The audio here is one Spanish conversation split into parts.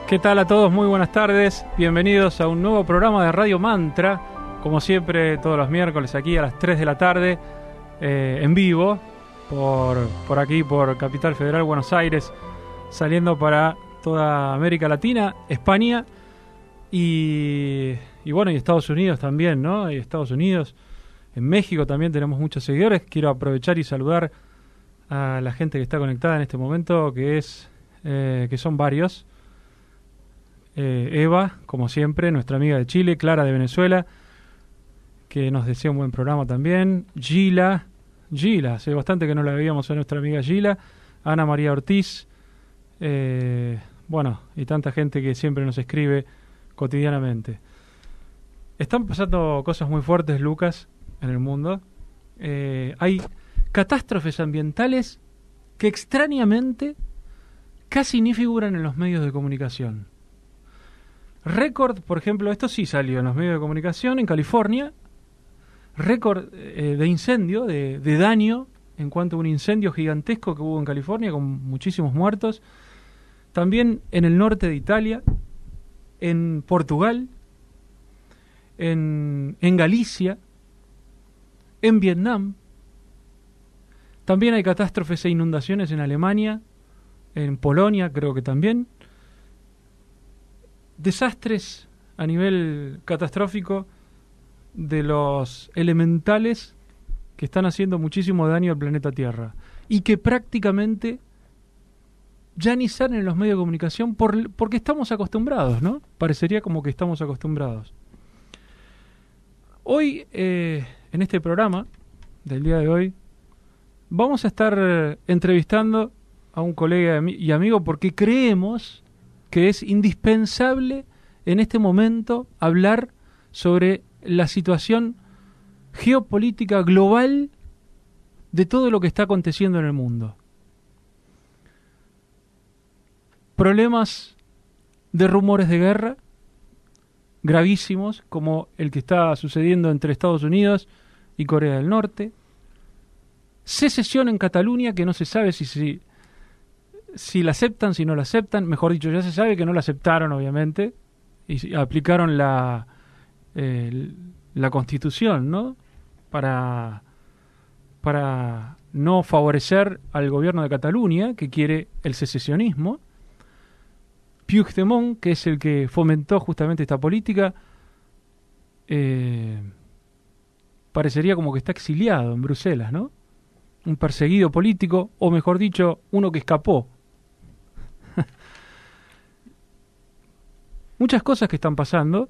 ¿Qué tal a todos? Muy buenas tardes. Bienvenidos a un nuevo programa de Radio Mantra. Como siempre, todos los miércoles aquí a las 3 de la tarde, en vivo, por aquí, por Capital Federal, Buenos Aires, saliendo para toda América Latina, España y bueno, y Estados Unidos también, ¿no? Y Estados Unidos, en México también tenemos muchos seguidores. Quiero aprovechar y saludar a la gente que está conectada en este momento, que son varios. Eva, como siempre, nuestra amiga de Chile, Clara de Venezuela, que nos desea un buen programa también. Gila, hace bastante que no la veíamos a nuestra amiga Gila. Ana María Ortiz, bueno, y tanta gente que siempre nos escribe cotidianamente. Están pasando cosas muy fuertes, Lucas, en el mundo. Hay catástrofes ambientales que extrañamente casi ni figuran en los medios de comunicación. Récord, por ejemplo, esto sí salió en los medios de comunicación en California. Récord de incendio, de daño, en cuanto a un incendio gigantesco que hubo en California con muchísimos muertos. También en el norte de Italia, en Portugal, en Galicia, en Vietnam. También hay catástrofes e inundaciones en Alemania, en Polonia creo que también. Desastres a nivel catastrófico de los elementales que están haciendo muchísimo daño al planeta Tierra y que prácticamente ya ni salen en los medios de comunicación porque estamos acostumbrados, ¿no? Parecería como que estamos acostumbrados. Hoy, en este programa del día de hoy, vamos a estar entrevistando a un colega y amigo porque creemos que es indispensable en este momento hablar sobre la situación geopolítica global de todo lo que está aconteciendo en el mundo. Problemas de rumores de guerra gravísimos, como el que está sucediendo entre Estados Unidos y Corea del Norte. Secesión en Cataluña, que no se sabe si la aceptan, si no la aceptan. Mejor dicho, ya se sabe que no la aceptaron, obviamente, y aplicaron la Constitución, ¿no? Para no favorecer al gobierno de Cataluña, que quiere el secesionismo. Puigdemont, que es el que fomentó justamente esta política, parecería como que está exiliado en Bruselas, ¿no? Un perseguido político, o mejor dicho, uno que escapó. Muchas cosas que están pasando.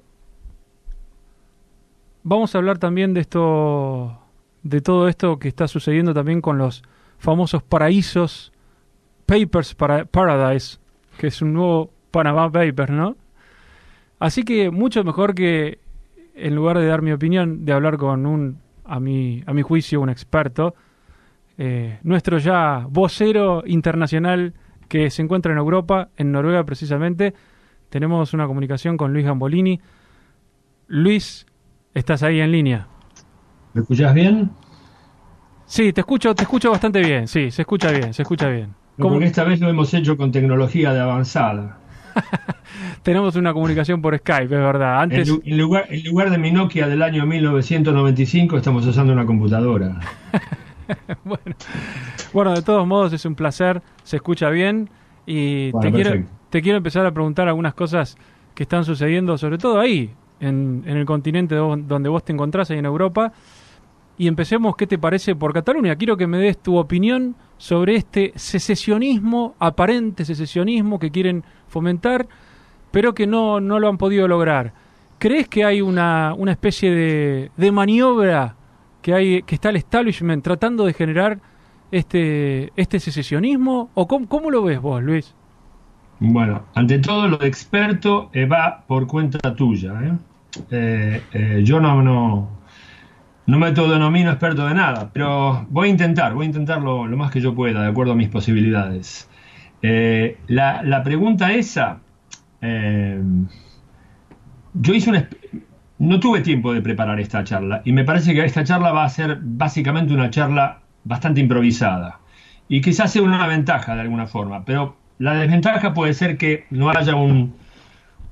Vamos a hablar también de todo esto que está sucediendo también con los famosos paraísos, Papers Paradise, que es un nuevo Panama Papers, ¿no? Así que mucho mejor que, en lugar de dar mi opinión, de hablar con a mi juicio, un experto, nuestro ya vocero internacional que se encuentra en Europa, en Noruega precisamente. Tenemos una comunicación con Luis Gambolini. Luis, ¿estás ahí en línea? ¿Me escuchás bien? Sí, te escucho bastante bien. Sí, se escucha bien. No, porque esta vez lo hemos hecho con tecnología de avanzada. Tenemos una comunicación por Skype, es verdad. Antes... En lugar de mi Nokia del año 1995, estamos usando una computadora. Bueno, de todos modos es un placer, se escucha bien y bueno, te quiero empezar a preguntar algunas cosas que están sucediendo, sobre todo ahí, en el continente donde vos te encontrás, ahí en Europa. Y empecemos, ¿qué te parece por Cataluña? Quiero que me des tu opinión sobre este secesionismo, aparente secesionismo que quieren fomentar, pero que no lo han podido lograr. ¿Crees que hay una especie de maniobra que está el establishment tratando de generar este secesionismo? ¿O cómo lo ves vos, Luis? Bueno, ante todo lo de experto va por cuenta tuya, yo no me autodenomino experto de nada, pero voy a intentar lo más que yo pueda, de acuerdo a mis posibilidades. La pregunta esa, yo no tuve tiempo de preparar esta charla, y me parece que esta charla va a ser básicamente una charla bastante improvisada, y quizás sea una ventaja de alguna forma, pero la desventaja puede ser que no haya un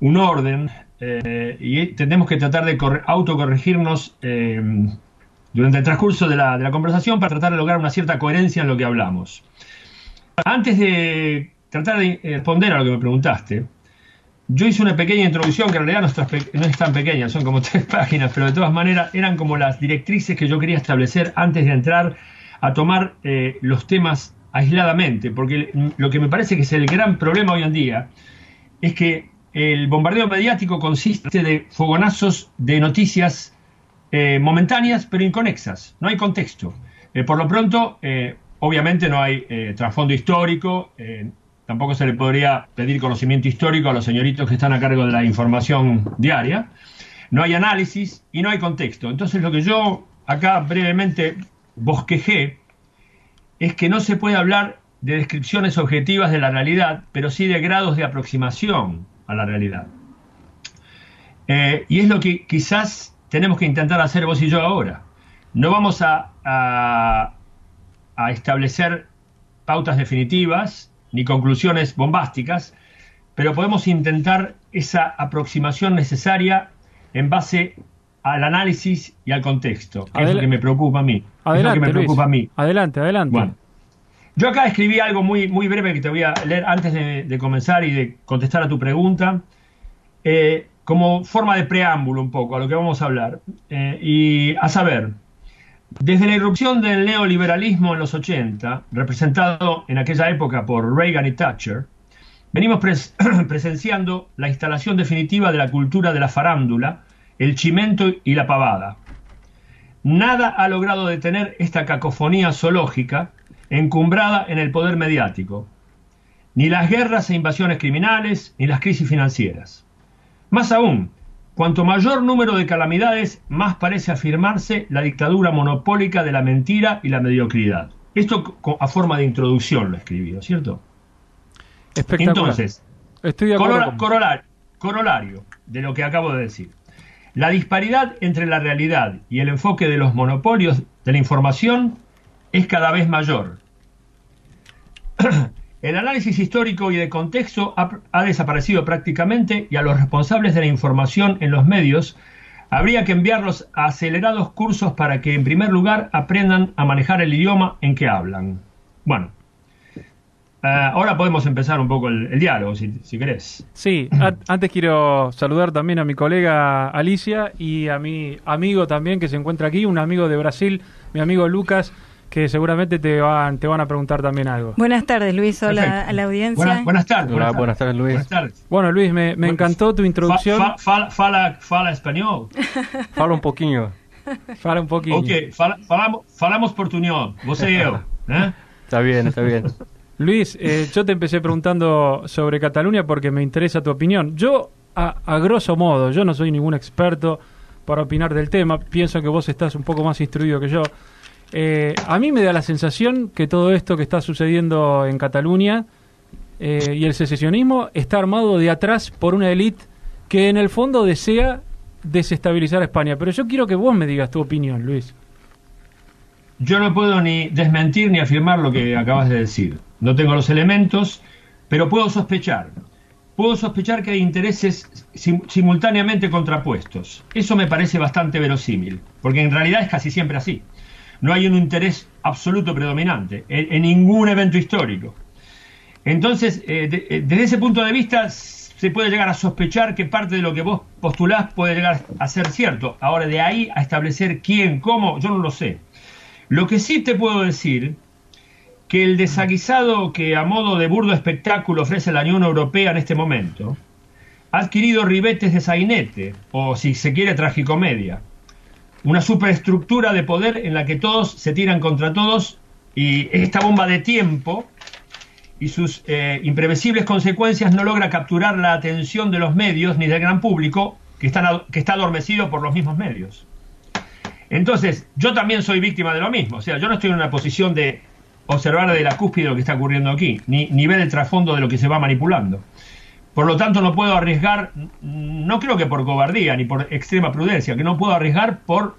un orden y tenemos que tratar de autocorregirnos durante el transcurso de la conversación para tratar de lograr una cierta coherencia en lo que hablamos. Antes de tratar de responder a lo que me preguntaste, yo hice una pequeña introducción que en realidad no es tan pequeña, son como 3 páginas, pero de todas maneras eran como las directrices que yo quería establecer antes de entrar a tomar los temas aisladamente, porque lo que me parece que es el gran problema hoy en día es que el bombardeo mediático consiste de fogonazos de noticias momentáneas pero inconexas, no hay contexto. Por lo pronto, obviamente no hay trasfondo histórico, tampoco se le podría pedir conocimiento histórico a los señoritos que están a cargo de la información diaria. No hay análisis y no hay contexto. Entonces lo que yo acá brevemente bosquejé es que no se puede hablar de descripciones objetivas de la realidad, pero sí de grados de aproximación a la realidad. Y es lo que quizás tenemos que intentar hacer vos y yo ahora. No vamos a establecer pautas definitivas ni conclusiones bombásticas, pero podemos intentar esa aproximación necesaria en base al análisis y al contexto, que es lo que me preocupa a mí. Adelante, Luis. Adelante. Bueno, yo acá escribí algo muy, muy breve que te voy a leer antes de comenzar y de contestar a tu pregunta, como forma de preámbulo un poco a lo que vamos a hablar. Y a saber, desde la irrupción del neoliberalismo en los 80, representado en aquella época por Reagan y Thatcher, venimos presenciando la instalación definitiva de la cultura de la farándula, el chimento y la pavada. Nada ha logrado detener esta cacofonía zoológica encumbrada en el poder mediático, ni las guerras e invasiones criminales, ni las crisis financieras. Más aún, cuanto mayor número de calamidades, más parece afirmarse la dictadura monopólica de la mentira y la mediocridad. Esto a forma de introducción lo escribí, ¿no es cierto? Espectacular. Entonces, estoy de acuerdo corolario de lo que acabo de decir. La disparidad entre la realidad y el enfoque de los monopolios de la información es cada vez mayor. El análisis histórico y de contexto ha desaparecido prácticamente y a los responsables de la información en los medios habría que enviarlos a acelerados cursos para que, en primer lugar, aprendan a manejar el idioma en que hablan. Bueno, ahora podemos empezar un poco el diálogo, si querés. Sí, antes quiero saludar también a mi colega Alicia y a mi amigo también que se encuentra aquí, un amigo de Brasil, mi amigo Lucas, que seguramente te van a preguntar también algo. Buenas tardes, Luis. Hola. Perfecto. A la audiencia. Buenas tardes. Hola, buenas tardes, Luis. Buenas tardes. Bueno, Luis, me encantó tu introducción. Fala español. Fala un poquinho. Fala un poquinho. Ok, falamos portuñol, vos y yo. Está bien. Luis, yo te empecé preguntando sobre Cataluña porque me interesa tu opinión. Yo, a grosso modo, yo no soy ningún experto para opinar del tema. Pienso que vos estás un poco más instruido que yo. A mí me da la sensación que todo esto que está sucediendo en Cataluña y el secesionismo está armado de atrás por una élite que en el fondo desea desestabilizar a España. Pero yo quiero que vos me digas tu opinión, Luis. Yo no puedo ni desmentir ni afirmar lo que acabas de decir. No tengo los elementos, pero puedo sospechar. Puedo sospechar que hay intereses simultáneamente contrapuestos. Eso me parece bastante verosímil, porque en realidad es casi siempre así. No hay un interés absoluto predominante en ningún evento histórico. Entonces, desde ese punto de vista, se puede llegar a sospechar que parte de lo que vos postulás puede llegar a ser cierto. Ahora, de ahí a establecer quién, cómo, yo no lo sé. Lo que sí te puedo decir, que el desaguisado que a modo de burdo espectáculo ofrece la Unión Europea en este momento, ha adquirido ribetes de sainete, o si se quiere, tragicomedia. Una superestructura de poder en la que todos se tiran contra todos y esta bomba de tiempo y sus imprevisibles consecuencias no logra capturar la atención de los medios ni del gran público que está adormecido por los mismos medios. Entonces, yo también soy víctima de lo mismo. O sea, yo no estoy en una posición de observar de la cúspide lo que está ocurriendo aquí, ni ver el trasfondo de lo que se va manipulando. Por lo tanto, no puedo arriesgar, no creo que por cobardía ni por extrema prudencia, que no puedo arriesgar por,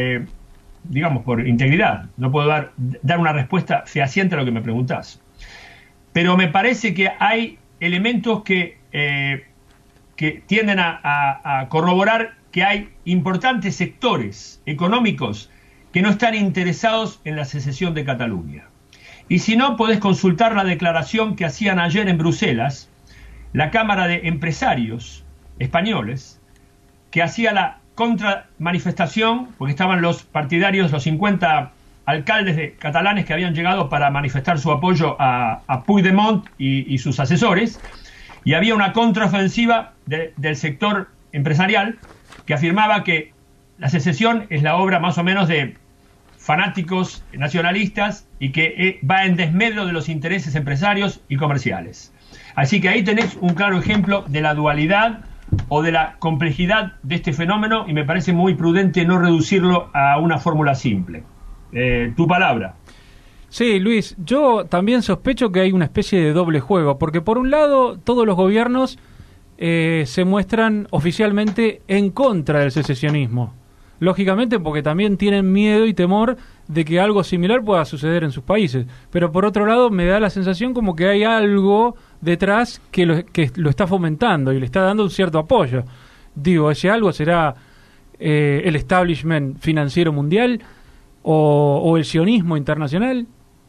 por integridad. No puedo dar una respuesta fehaciente a lo que me preguntás. Pero me parece que hay elementos que que tienden a corroborar que hay importantes sectores económicos que no están interesados en la secesión de Cataluña. Y si no, podés consultar la declaración que hacían ayer en Bruselas la Cámara de Empresarios españoles, que hacía la contramanifestación, porque estaban los partidarios, los 50 alcaldes catalanes que habían llegado para manifestar su apoyo a Puigdemont y sus asesores, y había una contraofensiva del sector empresarial que afirmaba que la secesión es la obra más o menos de fanáticos nacionalistas y que va en desmedro de los intereses empresarios y comerciales. Así que ahí tenés un claro ejemplo de la dualidad o de la complejidad de este fenómeno, y me parece muy prudente no reducirlo a una fórmula simple. Tu palabra. Sí, Luis, yo también sospecho que hay una especie de doble juego, porque por un lado todos los gobiernos se muestran oficialmente en contra del secesionismo. Lógicamente porque también tienen miedo y temor de que algo similar pueda suceder en sus países. Pero por otro lado me da la sensación como que hay algo detrás que lo está fomentando y le está dando un cierto apoyo. Digo, ese algo será el establishment financiero mundial o el sionismo internacional.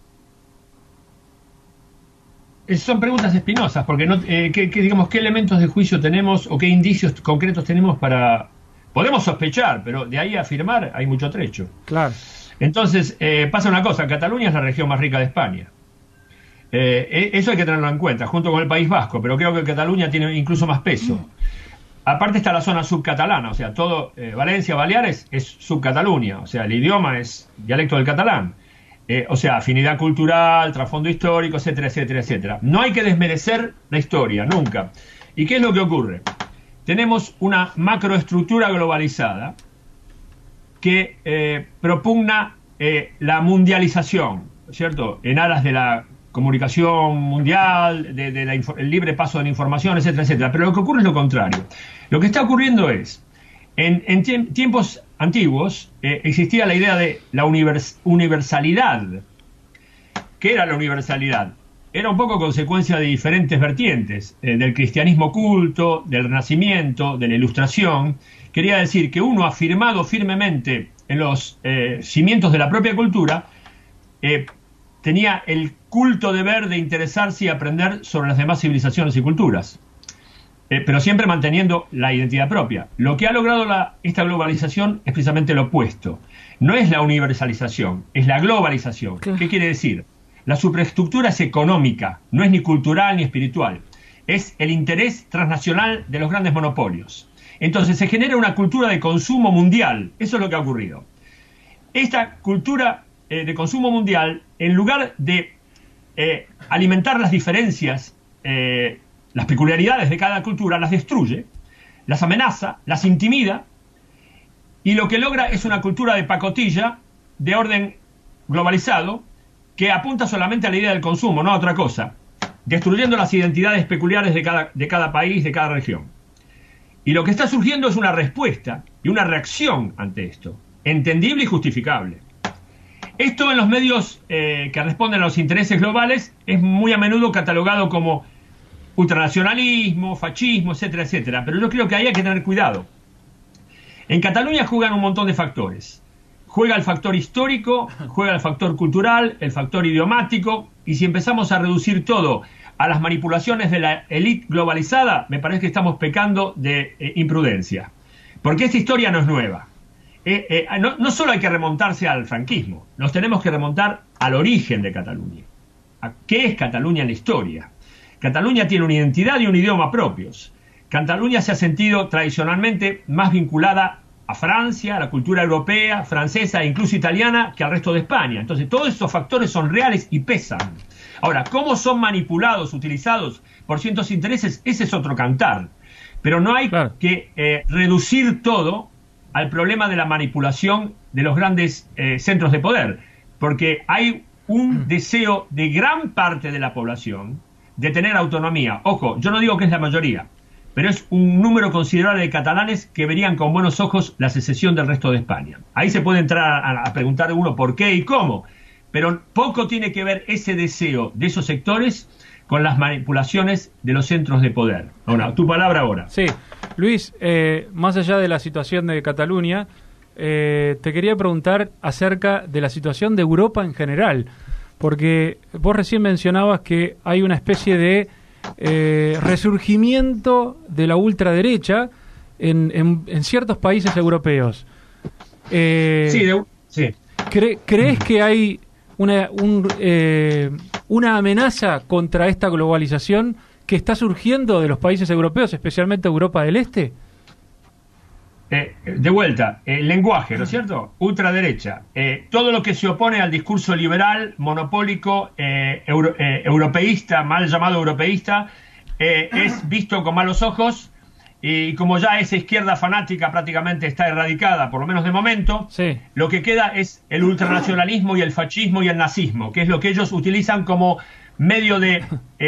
Son preguntas espinosas, porque digamos, ¿qué elementos de juicio tenemos o qué indicios concretos tenemos para... Podemos sospechar, pero de ahí a afirmar hay mucho trecho. Claro. Entonces, pasa una cosa, Cataluña es la región más rica de España. Eso hay que tenerlo en cuenta, junto con el País Vasco, pero creo que Cataluña tiene incluso más peso. Aparte está la zona subcatalana, o sea, todo Valencia, Baleares es subcataluña, o sea, el idioma es dialecto del catalán. O sea, afinidad cultural, trasfondo histórico, etcétera, etcétera, etcétera. No hay que desmerecer la historia, nunca. ¿Y qué es lo que ocurre? Tenemos una macroestructura globalizada que propugna la mundialización, ¿cierto? En aras de la comunicación mundial, el libre paso de la información, etcétera, etcétera. Pero lo que ocurre es lo contrario. Lo que está ocurriendo es, en tiempos antiguos, existía la idea de la universalidad. ¿Qué era la universalidad? Era un poco consecuencia de diferentes vertientes, del cristianismo culto, del Renacimiento, de la Ilustración. Quería decir que uno, afirmado firmemente en los cimientos de la propia cultura, tenía el culto deber de interesarse y aprender sobre las demás civilizaciones y culturas, pero siempre manteniendo la identidad propia. Lo que ha logrado esta globalización es precisamente lo opuesto. No es la universalización, es la globalización. ¿Qué quiere decir? La superestructura es económica, no es ni cultural ni espiritual. Es el interés transnacional de los grandes monopolios. Entonces se genera una cultura de consumo mundial. Eso es lo que ha ocurrido. Esta cultura de consumo mundial, en lugar de alimentar las diferencias, las peculiaridades de cada cultura, las destruye, las amenaza, las intimida, y lo que logra es una cultura de pacotilla de orden globalizado, que apunta solamente a la idea del consumo, no a otra cosa, destruyendo las identidades peculiares de cada país, de cada región. Y lo que está surgiendo es una respuesta y una reacción ante esto, entendible y justificable. Esto en los medios que responden a los intereses globales es muy a menudo catalogado como ultranacionalismo, fascismo, etcétera, etcétera. Pero yo creo que ahí hay que tener cuidado. En Cataluña juegan un montón de factores. Juega el factor histórico, juega el factor cultural, el factor idiomático, y si empezamos a reducir todo a las manipulaciones de la élite globalizada, me parece que estamos pecando de imprudencia. Porque esta historia no es nueva. No solo hay que remontarse al franquismo, nos tenemos que remontar al origen de Cataluña. ¿Qué es Cataluña en la historia? Cataluña tiene una identidad y un idioma propios. Cataluña se ha sentido tradicionalmente más vinculada a Francia, a la cultura europea, francesa e incluso italiana que al resto de España. Entonces todos estos factores son reales y pesan. Ahora, ¿cómo son manipulados, utilizados por ciertos intereses? Ese es otro cantar. Pero no hay que reducir todo al problema de la manipulación de los grandes centros de poder, porque hay un deseo de gran parte de la población de tener autonomía. Ojo, yo no digo que es la mayoría, pero es un número considerable de catalanes que verían con buenos ojos la secesión del resto de España. Ahí se puede entrar a preguntar uno por qué y cómo, pero poco tiene que ver ese deseo de esos sectores con las manipulaciones de los centros de poder. Ahora, tu palabra ahora. Sí, Luis, más allá de la situación de Cataluña, te quería preguntar acerca de la situación de Europa en general, porque vos recién mencionabas que hay una especie de resurgimiento de la ultraderecha en ciertos países europeos. Sí. ¿Crees que hay una amenaza contra esta globalización que está surgiendo de los países europeos, especialmente Europa del Este? De vuelta, el lenguaje, ¿no es cierto? Ultraderecha. Todo lo que se opone al discurso liberal, monopólico, europeísta, mal llamado europeísta, es visto con malos ojos, y como ya esa izquierda fanática prácticamente está erradicada, por lo menos de momento, sí, lo que queda es el ultranacionalismo y el fascismo y el nazismo, que es lo que ellos utilizan como medio de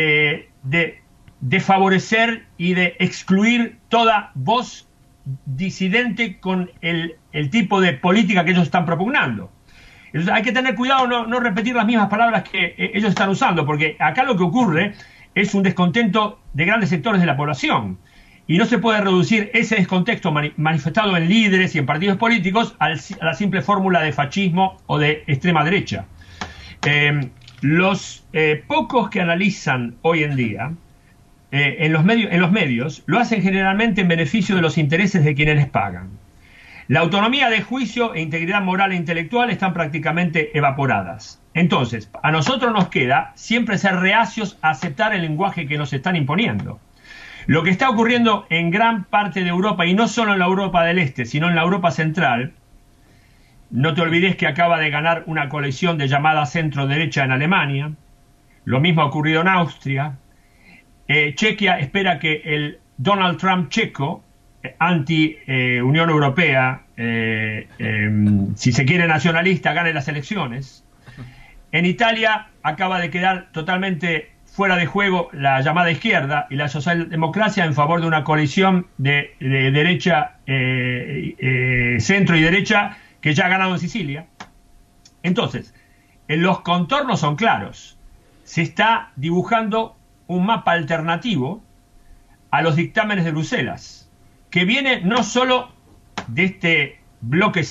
favorecer y de excluir toda voz disidente con el tipo de política que ellos están propugnando. Entonces hay que tener cuidado, no repetir las mismas palabras que ellos están usando, porque acá lo que ocurre es un descontento de grandes sectores de la población, y no se puede reducir ese descontento manifestado en líderes y en partidos políticos a la simple fórmula de fascismo o de extrema derecha. Los pocos que analizan hoy en día en los medios lo hacen generalmente en beneficio de los intereses de quienes les pagan. La autonomía de juicio e integridad moral e intelectual están prácticamente evaporadas. Entonces, a nosotros nos queda siempre ser reacios a aceptar el lenguaje que nos están imponiendo. Lo que está ocurriendo en gran parte de Europa, y no solo en la Europa del Este, sino en la Europa central, no te olvides que acaba de ganar una coalición de llamada centro-derecha en Alemania, lo mismo ha ocurrido en Austria. Chequia espera que el Donald Trump checo, anti-Unión Europea, si se quiere nacionalista, gane las elecciones. En Italia acaba de quedar totalmente fuera de juego la llamada izquierda y la socialdemocracia en favor de una coalición de derecha, centro y derecha, que ya ha ganado en Sicilia. Entonces, los contornos son claros. Se está dibujando un mapa alternativo a los dictámenes de Bruselas, que viene no solo de este bloque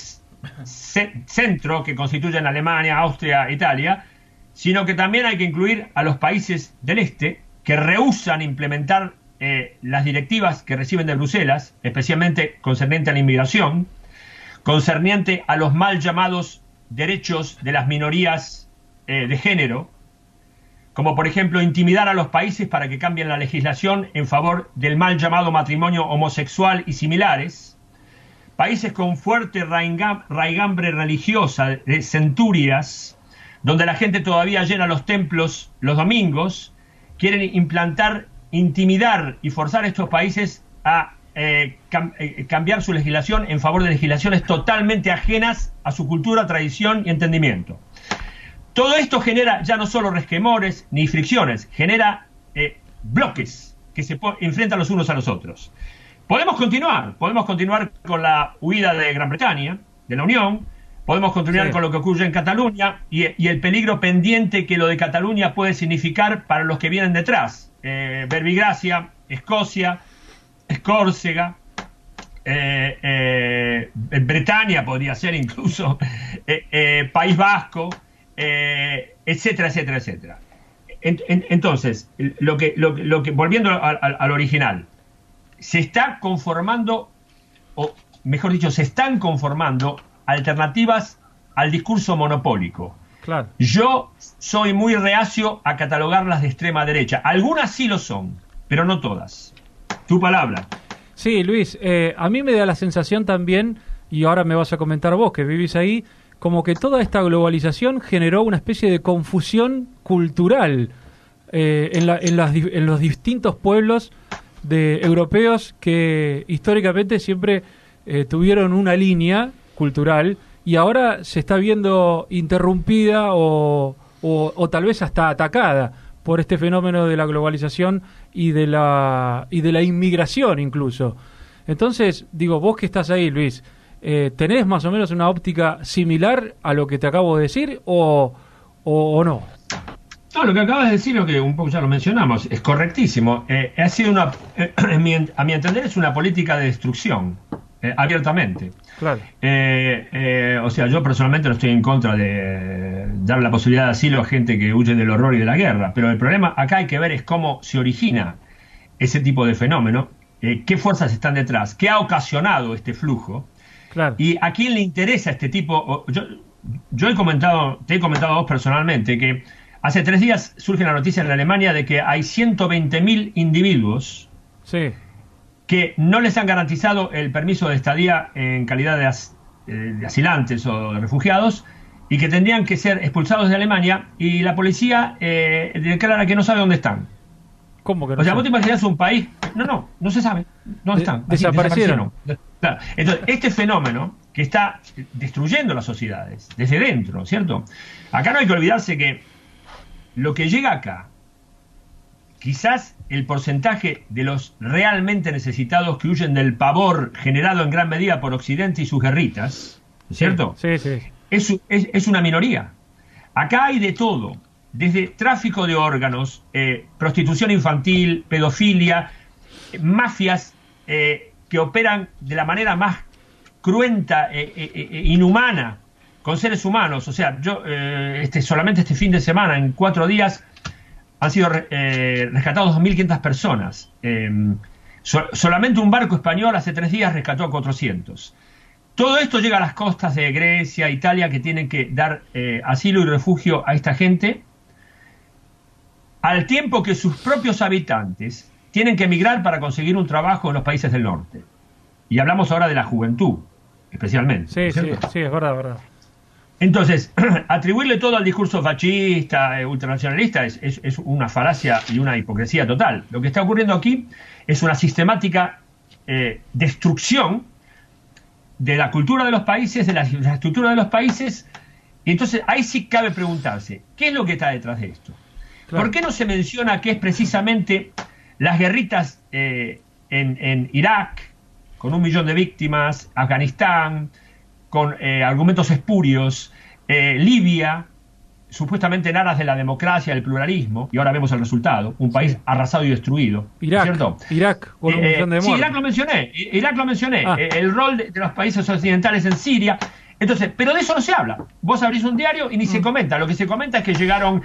centro que constituyen Alemania, Austria, Italia, sino que también hay que incluir a los países del este que rehúsan implementar las directivas que reciben de Bruselas, especialmente concerniente a la inmigración, concerniente a los mal llamados derechos de las minorías de género, como por ejemplo intimidar a los países para que cambien la legislación en favor del mal llamado matrimonio homosexual y similares, países con fuerte raigambre religiosa de centurias, donde la gente todavía llena los templos los domingos, quieren intimidar y forzar a estos países a cambiar su legislación en favor de legislaciones totalmente ajenas a su cultura, tradición y entendimiento. Todo esto genera ya no solo resquemores ni fricciones, genera bloques que se enfrentan los unos a los otros. Podemos continuar con la huida de Gran Bretaña, de la Unión, podemos continuar con lo que ocurre en Cataluña y el peligro pendiente que lo de Cataluña puede significar para los que vienen detrás. Verbigracia, Escocia, Escórcega, Bretaña podría ser incluso, País Vasco, etcétera, etcétera, etcétera. Entonces, lo que volviendo al original, se está conformando, o mejor dicho, se están conformando alternativas al discurso monopólico. Claro. Yo soy muy reacio a catalogarlas de extrema derecha. Algunas sí lo son, pero no todas. Tu palabra. Sí, Luis, a mí me da la sensación también, y ahora me vas a comentar vos que vivís ahí, como que toda esta globalización generó una especie de confusión cultural en los distintos pueblos europeos que históricamente siempre tuvieron una línea cultural y ahora se está viendo interrumpida o tal vez hasta atacada por este fenómeno de la globalización y de la inmigración incluso. Entonces, digo, vos que estás ahí, Luis, ¿tenés más o menos una óptica similar a lo que te acabo de decir o no? No, lo que acabas de decir, lo que un poco ya lo mencionamos, es correctísimo. Ha sido a mi entender, es una política de destrucción, abiertamente. Claro. O sea, yo personalmente no estoy en contra de dar la posibilidad de asilo a gente que huye del horror y de la guerra, pero el problema acá hay que ver es cómo se origina ese tipo de fenómeno, qué fuerzas están detrás, qué ha ocasionado este flujo, Claro. y a quién le interesa este tipo. Yo te he comentado a vos personalmente que hace 3 días surge la noticia en Alemania de que hay 120.000 individuos Sí. que no les han garantizado el permiso de estadía en calidad de asilantes o de refugiados y que tendrían que ser expulsados de Alemania, y la policía declara que no sabe dónde están. ¿Cómo que no? O sea, vos te imaginás un país... No se sabe dónde están. Desaparecieron. Claro. Entonces, este fenómeno que está destruyendo las sociedades desde dentro, ¿cierto? Acá no hay que olvidarse que lo que llega acá, quizás el porcentaje de los realmente necesitados que huyen del pavor generado en gran medida por Occidente y sus guerritas, ¿cierto? Sí, sí. Es una minoría. Acá hay de todo, desde tráfico de órganos, prostitución infantil, pedofilia, mafias que operan de la manera más cruenta inhumana con seres humanos. O sea, yo solamente este fin de semana, en 4 días, han sido rescatados 2.500 personas. Solamente un barco español hace 3 días rescató a 400. Todo esto llega a las costas de Grecia, Italia, que tienen que dar asilo y refugio a esta gente, al tiempo que sus propios habitantes tienen que emigrar para conseguir un trabajo en los países del norte. Y hablamos ahora de la juventud, especialmente. Sí, es verdad. Entonces, atribuirle todo al discurso fascista, ultranacionalista, es una falacia y una hipocresía total. Lo que está ocurriendo aquí es una sistemática destrucción de la cultura de los países, de la infraestructura de los países, y entonces ahí sí cabe preguntarse, ¿qué es lo que está detrás de esto? Claro. ¿Por qué no se menciona que es precisamente las guerritas en Irak, con 1 millón de víctimas, Afganistán, con argumentos espurios, Libia, supuestamente en aras de la democracia, del pluralismo, y ahora vemos el resultado, un país arrasado y destruido, ¿cierto? Irak, con 1 millón de muertos. Sí, Irak lo mencioné, el rol de los países occidentales en Siria. Entonces, pero de eso no se habla. Vos abrís un diario y ni se comenta. Lo que se comenta es que llegaron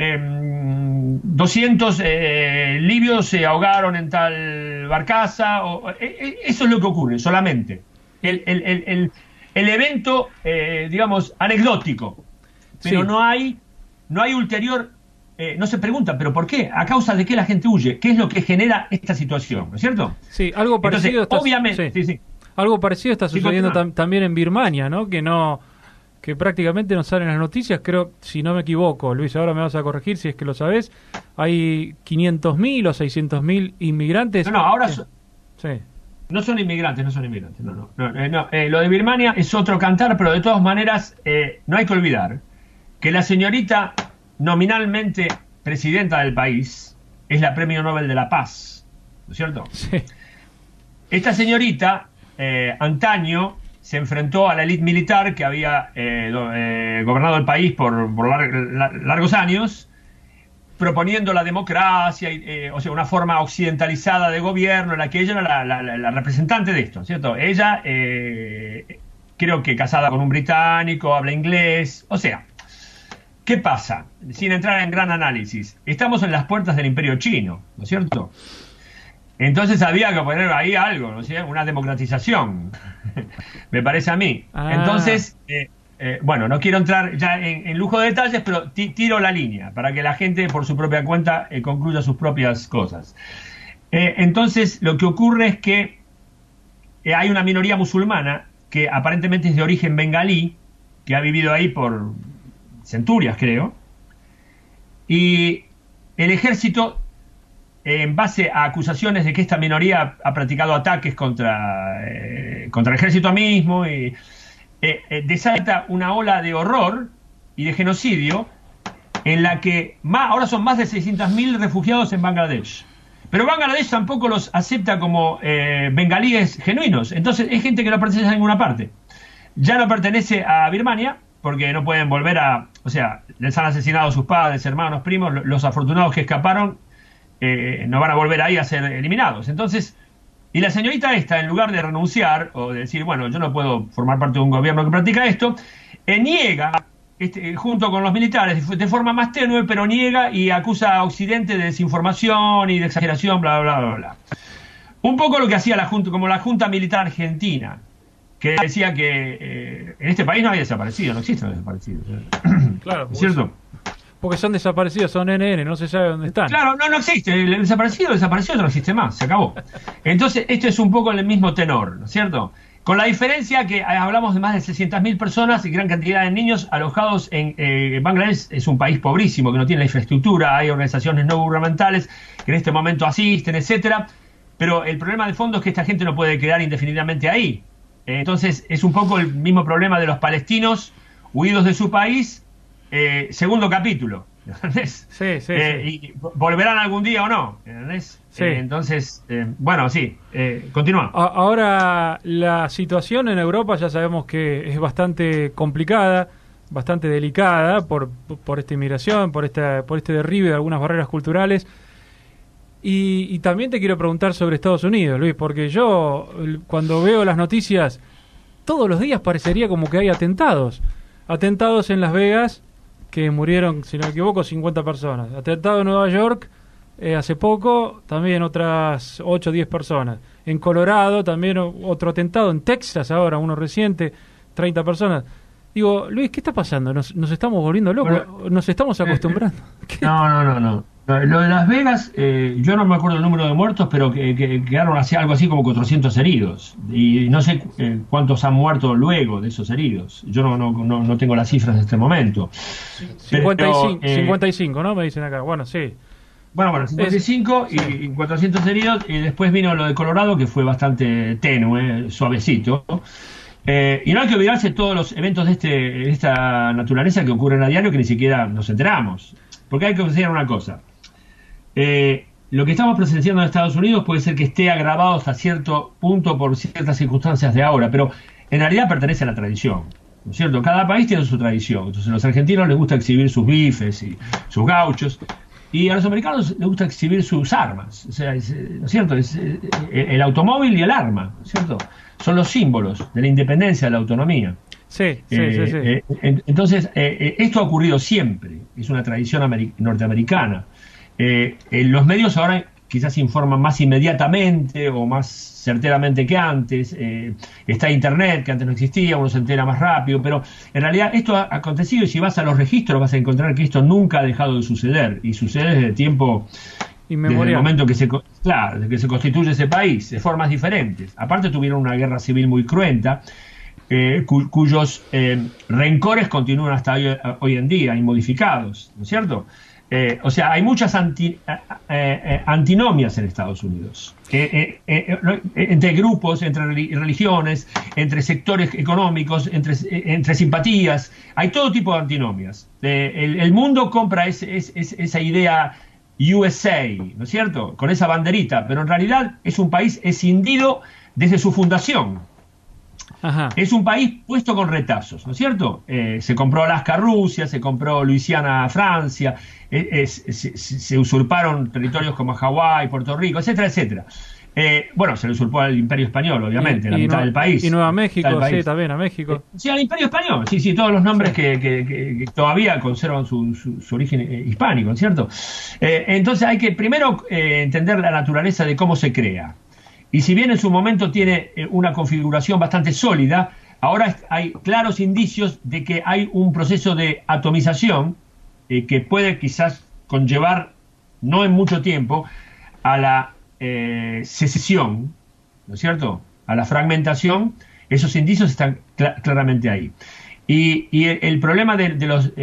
200 libios, se ahogaron en tal barcaza, eso es lo que ocurre solamente. El evento, digamos, anecdótico, pero sí. no hay ulterior, no se pregunta, ¿pero por qué? ¿A causa de qué la gente huye? ¿Qué es lo que genera esta situación? ¿No es cierto? Sí, algo parecido. Entonces, obviamente, sí. Algo parecido está sucediendo también en Birmania, ¿no? Que prácticamente no salen las noticias, creo, si no me equivoco, Luis, ahora me vas a corregir si es que lo sabés, hay 500.000 o 600.000 inmigrantes. Ahora sí. No son inmigrantes. No. Lo de Birmania es otro cantar, pero de todas maneras no hay que olvidar que la señorita nominalmente presidenta del país es la Premio Nobel de la Paz, ¿no es cierto? Sí. Esta señorita antaño se enfrentó a la élite militar que había gobernado el país por largos años, proponiendo la democracia, o sea, una forma occidentalizada de gobierno en la que ella era la representante de esto, ¿cierto? Ella, creo que casada con un británico, habla inglés, o sea, ¿qué pasa? Sin entrar en gran análisis, estamos en las puertas del Imperio Chino, ¿no es cierto? Entonces había que poner ahí algo, ¿no es cierto? Una democratización, me parece a mí. Entonces... bueno, no quiero entrar ya en lujo de detalles, pero tiro la línea para que la gente por su propia cuenta concluya sus propias cosas. Entonces, lo que ocurre es que hay una minoría musulmana que aparentemente es de origen bengalí, que ha vivido ahí por centurias, creo, y el ejército, en base a acusaciones de que esta minoría ha practicado ataques contra el ejército mismo y... desata una ola de horror y de genocidio en la que ahora son más de 600.000 refugiados en Bangladesh. Pero Bangladesh tampoco los acepta como bengalíes genuinos. Entonces es gente que no pertenece a ninguna parte. Ya no pertenece a Birmania, porque no pueden volver o sea, les han asesinado a sus padres, hermanos, primos, los afortunados que escaparon no van a volver ahí a ser eliminados. Entonces, y la señorita esta, en lugar de renunciar o de decir, bueno, yo no puedo formar parte de un gobierno que practica esto, niega, junto con los militares, de forma más tenue, pero niega y acusa a Occidente de desinformación y de exageración, bla, bla, bla, bla. Un poco lo que hacía la Junta, como la Junta Militar Argentina, que decía que en este país no había desaparecido, no existen los desaparecidos. Claro, ¿cierto? Porque son desaparecidos, son NN, no se sabe dónde están. Claro, no existe. El desaparecido no existe más, se acabó. Entonces, esto es un poco el mismo tenor, ¿no es cierto? Con la diferencia que hablamos de más de 600.000 personas y gran cantidad de niños alojados en Bangladesh. Es un país pobrísimo, que no tiene la infraestructura, hay organizaciones no gubernamentales que en este momento asisten, etcétera. Pero el problema de fondo es que esta gente no puede quedar indefinidamente ahí. Entonces, es un poco el mismo problema de los palestinos huidos de su país. Segundo capítulo, ¿entendés? Sí. Y volverán algún día o no, ¿entendés? Sí. Entonces, bueno, sí, continúa. Ahora, la situación en Europa ya sabemos que es bastante complicada, bastante delicada por esta inmigración, por este derribe de algunas barreras culturales. Y también te quiero preguntar sobre Estados Unidos, Luis, porque yo, cuando veo las noticias, todos los días parecería como que hay atentados. Atentados en Las Vegas, que murieron, si no me equivoco, 50 personas. Atentado en Nueva York, hace poco, también otras 8 o 10 personas. En Colorado, también otro atentado. En Texas, ahora, uno reciente, 30 personas. Digo, Luis, ¿qué está pasando? ¿Nos estamos volviendo locos? Bueno, ¿nos estamos acostumbrando? No. Lo de Las Vegas, yo no me acuerdo el número de muertos, pero que quedaron algo así como 400 heridos. Y no sé cuántos han muerto luego de esos heridos. Yo no tengo las cifras de este momento. 55, ¿no? Me dicen acá. Bueno, sí. Bueno, 55 y 400 heridos. Y después vino lo de Colorado, que fue bastante tenue, suavecito. Y no hay que olvidarse de todos los eventos de esta naturaleza que ocurren a diario que ni siquiera nos enteramos. Porque hay que considerar una cosa. Lo que estamos presenciando en Estados Unidos puede ser que esté agravado hasta cierto punto por ciertas circunstancias de ahora, pero en realidad pertenece a la tradición, ¿no es cierto? Cada país tiene su tradición. Entonces a los argentinos les gusta exhibir sus bifes y sus gauchos, y a los americanos les gusta exhibir sus armas. O sea, ¿no es cierto? Es el automóvil y el arma, ¿no es cierto? Son los símbolos de la independencia, de la autonomía. Sí. Entonces, esto ha ocurrido siempre, es una tradición norteamericana. Los medios ahora quizás informan más inmediatamente o más certeramente que antes. Está Internet, que antes no existía, uno se entera más rápido, pero en realidad esto ha acontecido, y si vas a los registros vas a encontrar que esto nunca ha dejado de suceder, y sucede desde tiempo desde el momento que se constituye ese país, de formas diferentes. Aparte tuvieron una guerra civil muy cruenta, cuyos rencores continúan hasta hoy en día, inmodificados, ¿no es cierto? O sea, hay muchas antinomias en Estados Unidos, entre grupos, entre religiones, entre sectores económicos, entre simpatías. Hay todo tipo de antinomias. El mundo compra esa idea USA, ¿no es cierto?, con esa banderita, pero en realidad es un país escindido desde su fundación. Ajá. Es un país puesto con retazos, ¿no es cierto? Se compró Alaska a Rusia, se compró Luisiana a Francia, se usurparon territorios como Hawái, Puerto Rico, etcétera, etcétera. Bueno, se le usurpó al Imperio Español, obviamente, la mitad del país. Y Nueva México, sí, también a México. Sí, al Imperio Español, sí, todos los nombres que todavía conservan su origen hispánico, ¿no es cierto? Entonces hay que primero entender la naturaleza de cómo se crea. Y si bien en su momento tiene una configuración bastante sólida, ahora hay claros indicios de que hay un proceso de atomización que puede quizás conllevar, no en mucho tiempo, a la secesión, ¿no es cierto?, a la fragmentación. Esos indicios están claramente ahí. Y el problema de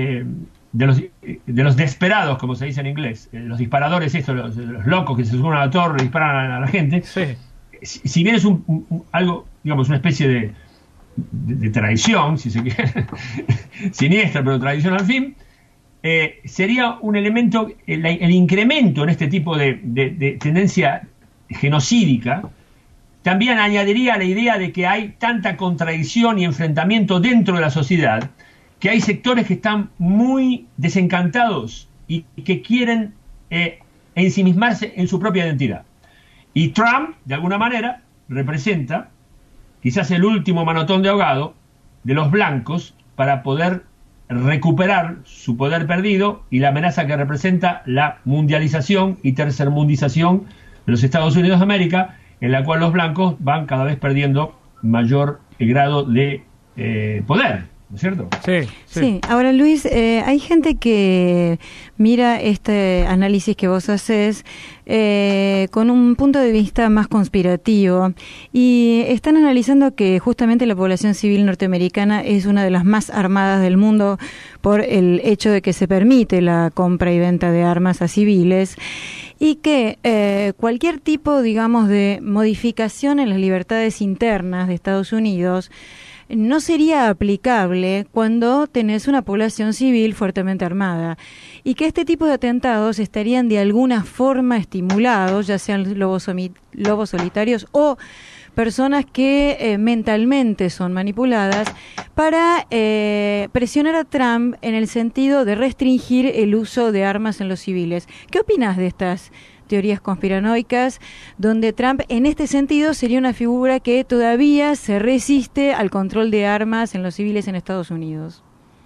los desesperados, como se dice en inglés, los disparadores, los locos que se suben a la torre y disparan a la gente, sí. Si bien es algo, digamos, una especie de tradición, si se quiere, siniestra, pero tradición al fin, sería un elemento, el incremento en este tipo de tendencia genocídica, también añadiría a la idea de que hay tanta contradicción y enfrentamiento dentro de la sociedad, que hay sectores que están muy desencantados y que quieren ensimismarse en su propia identidad. Y Trump, de alguna manera, representa quizás el último manotón de ahogado de los blancos para poder recuperar su poder perdido y la amenaza que representa la mundialización y tercermundización de los Estados Unidos de América, en la cual los blancos van cada vez perdiendo mayor grado de poder, ¿no es cierto? Sí. Ahora, Luis, hay gente que mira este análisis que vos haces con un punto de vista más conspirativo y están analizando que justamente la población civil norteamericana es una de las más armadas del mundo por el hecho de que se permite la compra y venta de armas a civiles y que cualquier tipo, digamos, de modificación en las libertades internas de Estados Unidos no sería aplicable cuando tenés una población civil fuertemente armada y que este tipo de atentados estarían de alguna forma estimulados, ya sean lobos solitarios o personas que mentalmente son manipuladas para presionar a Trump en el sentido de restringir el uso de armas en los civiles. ¿Qué opinas de estas teorías conspiranoicas, donde Trump en este sentido sería una figura que todavía se resiste al control de armas en los civiles en Estados Unidos?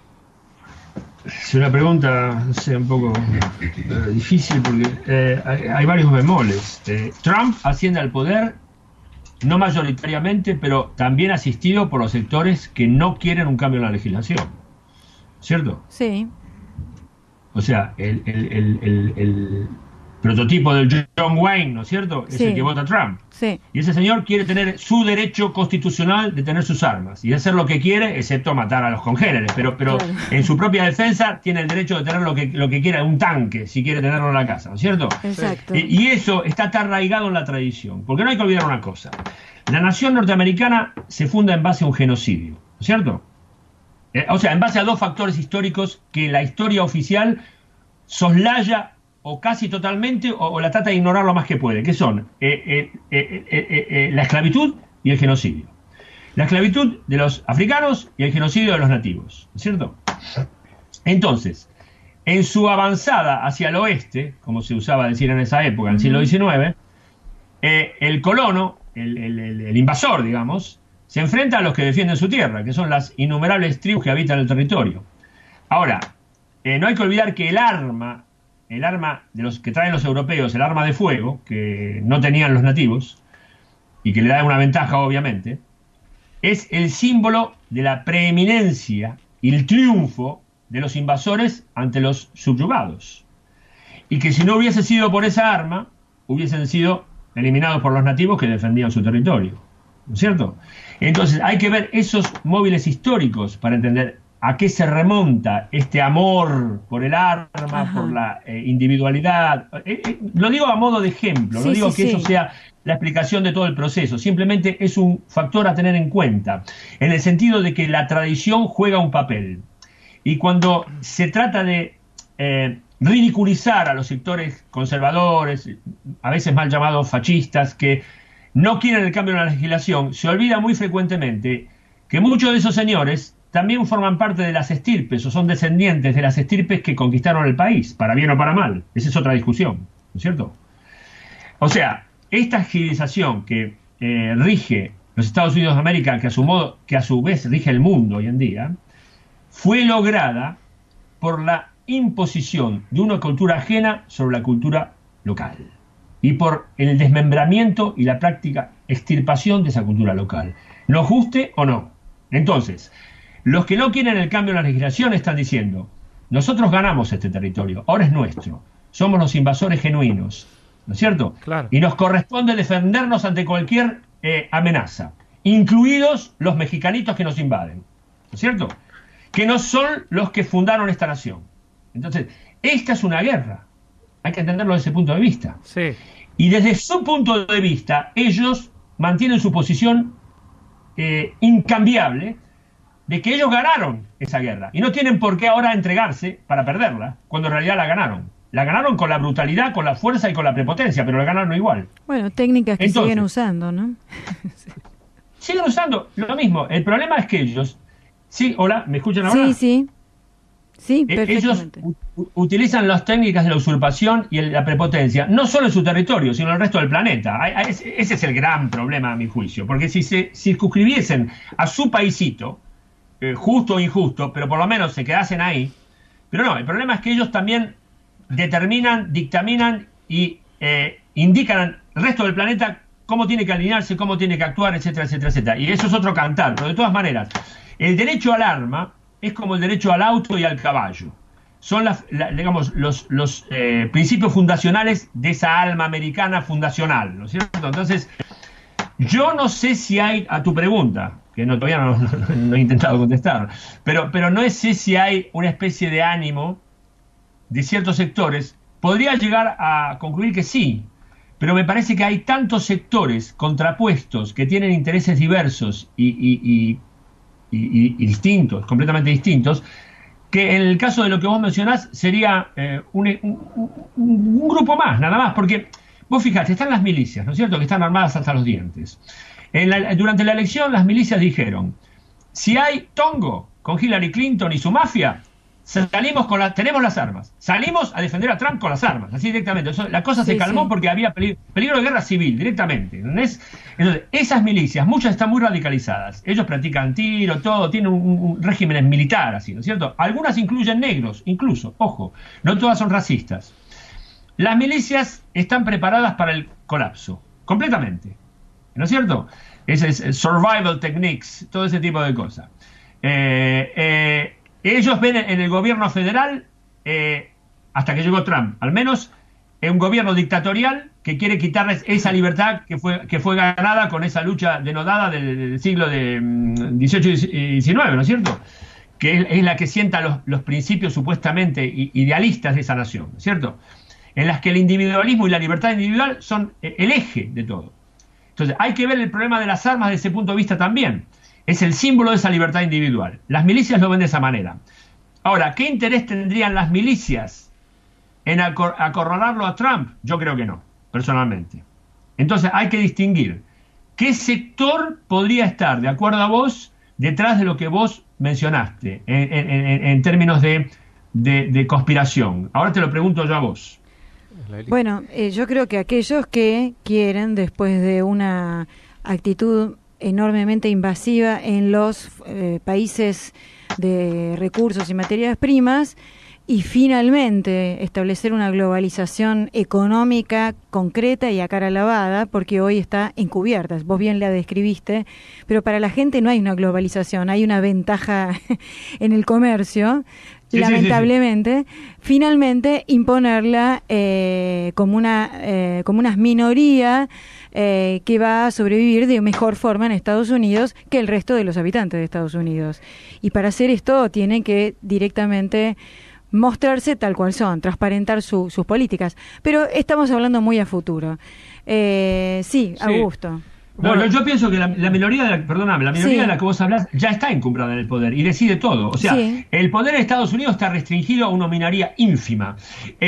Es una pregunta, no sé, un poco difícil porque hay varios bemoles. Trump asciende al poder, no mayoritariamente, pero también asistido por los sectores que no quieren un cambio en la legislación, ¿cierto? Sí. O sea, el prototipo del John Wayne, ¿no es cierto? Es el que vota Trump. Sí. Y ese señor quiere tener su derecho constitucional de tener sus armas y de hacer lo que quiere, excepto matar a los congéneres. Pero claro, en su propia defensa tiene el derecho de tener lo que quiera, un tanque, si quiere tenerlo en la casa, ¿no es cierto? Exacto. Y eso está tan arraigado en la tradición. Porque no hay que olvidar una cosa. La nación norteamericana se funda en base a un genocidio, ¿no es cierto? O sea, en base a dos factores históricos que la historia oficial soslaya o casi totalmente, o la trata de ignorar lo más que puede, que son la esclavitud y el genocidio. La esclavitud de los africanos y el genocidio de los nativos, ¿no es cierto? Entonces, en su avanzada hacia el oeste, como se usaba decir en esa época, en el siglo XIX, el colono, el invasor, digamos, se enfrenta a los que defienden su tierra, que son las innumerables tribus que habitan el territorio. Ahora, no hay que olvidar que el arma de los que traen los europeos, el arma de fuego, que no tenían los nativos, y que le da una ventaja obviamente, es el símbolo de la preeminencia y el triunfo de los invasores ante los subyugados. Y que si no hubiese sido por esa arma, hubiesen sido eliminados por los nativos que defendían su territorio, ¿no es cierto? Entonces hay que ver esos móviles históricos para entender a qué se remonta este amor por el arma, por la individualidad. Lo digo a modo de ejemplo, no digo que eso sea la explicación de todo el proceso, simplemente es un factor a tener en cuenta, en el sentido de que la tradición juega un papel. Y cuando se trata de ridiculizar a los sectores conservadores, a veces mal llamados fascistas, que no quieren el cambio en la legislación, se olvida muy frecuentemente que muchos de esos señores también forman parte de las estirpes o son descendientes de las estirpes que conquistaron el país, para bien o para mal. Esa es otra discusión, ¿no es cierto? O sea, esta agilización que rige los Estados Unidos de América, que a su vez rige el mundo hoy en día, fue lograda por la imposición de una cultura ajena sobre la cultura local y por el desmembramiento y la práctica extirpación de esa cultura local, nos guste o no. Entonces, los que no quieren el cambio en la legislación están diciendo: nosotros ganamos este territorio, ahora es nuestro, somos los invasores genuinos, ¿no es cierto? Claro. Y nos corresponde defendernos ante cualquier amenaza, incluidos los mexicanitos que nos invaden, ¿no es cierto? Que no son los que fundaron esta nación. Entonces, esta es una guerra, hay que entenderlo desde ese punto de vista. Sí. Y desde su punto de vista, ellos mantienen su posición incambiable de que ellos ganaron esa guerra y no tienen por qué ahora entregarse para perderla, cuando en realidad la ganaron. La ganaron con la brutalidad, con la fuerza y con la prepotencia, pero la ganaron igual. Bueno, técnicas que entonces, siguen usando, ¿no? siguen usando lo mismo. El problema es que ellos Sí, hola, ¿me escuchan ahora? Sí, perfectamente. Ellos utilizan las técnicas de la usurpación y la prepotencia, no solo en su territorio, sino en el resto del planeta. Ese es el gran problema, a mi juicio, porque si se circunscribiesen a su paisito, justo o injusto, pero por lo menos se quedasen ahí. Pero no, el problema es que ellos también determinan, dictaminan y indican al resto del planeta cómo tiene que alinearse, cómo tiene que actuar, etcétera, etcétera, etcétera. Y eso es otro cantar, pero de todas maneras, el derecho al arma es como el derecho al auto y al caballo. Son digamos, los principios fundacionales de esa alma americana fundacional, ¿no es cierto? Entonces, yo no sé si hay, a tu pregunta, que todavía no he intentado contestar, pero no sé si hay una especie de ánimo de ciertos sectores. Podría llegar a concluir que sí, pero me parece que hay tantos sectores contrapuestos que tienen intereses diversos y distintos, completamente distintos, que en el caso de lo que vos mencionás sería un grupo más, nada más, porque vos fijate, están las milicias, ¿no es cierto?, que están armadas hasta los dientes. Durante la elección las milicias dijeron, si hay tongo con Hillary Clinton y su mafia, salimos tenemos las armas, salimos a defender a Trump con las armas, así directamente. La cosa se calmó porque había peligro de guerra civil directamente, ¿entendés? Entonces, esas milicias, muchas están muy radicalizadas, ellos practican tiro, todo, tienen un régimen militar, así, ¿no es cierto? Algunas incluyen negros, incluso, ojo, no todas son racistas. Las milicias están preparadas para el colapso, completamente, ¿no es cierto? Ese es survival techniques, todo ese tipo de cosas. Ellos ven en el gobierno federal, hasta que llegó Trump, al menos en un gobierno dictatorial que quiere quitarles esa libertad que fue ganada con esa lucha denodada del siglo de XVIII y XIX, ¿no es cierto? Que es la que sienta los principios supuestamente idealistas de esa nación, ¿no es cierto? En las que el individualismo y la libertad individual son el eje de todo. Entonces, hay que ver el problema de las armas desde ese punto de vista también. Es el símbolo de esa libertad individual. Las milicias lo ven de esa manera. Ahora, ¿qué interés tendrían las milicias en acorralarlo a Trump? Yo creo que no, personalmente. Entonces, hay que distinguir qué sector podría estar, de acuerdo a vos, detrás de lo que vos mencionaste, en términos de conspiración. Ahora te lo pregunto yo a vos. Bueno, yo creo que aquellos que quieren, después de una actitud enormemente invasiva en los países de recursos y materias primas, y finalmente establecer una globalización económica concreta y a cara lavada, porque hoy está encubierta. Vos bien la describiste, pero para la gente no hay una globalización, hay una ventaja en el comercio. Sí, lamentablemente, finalmente imponerla como una minoría que va a sobrevivir de mejor forma en Estados Unidos que el resto de los habitantes de Estados Unidos. Y para hacer esto tienen que directamente mostrarse tal cual son, transparentar sus políticas. Pero estamos hablando muy a futuro. Sí, Augusto. Bueno, yo pienso que la minoría de la que vos hablás ya está encumbrada en el poder y decide todo. O sea, el poder en Estados Unidos está restringido a una minoría ínfima.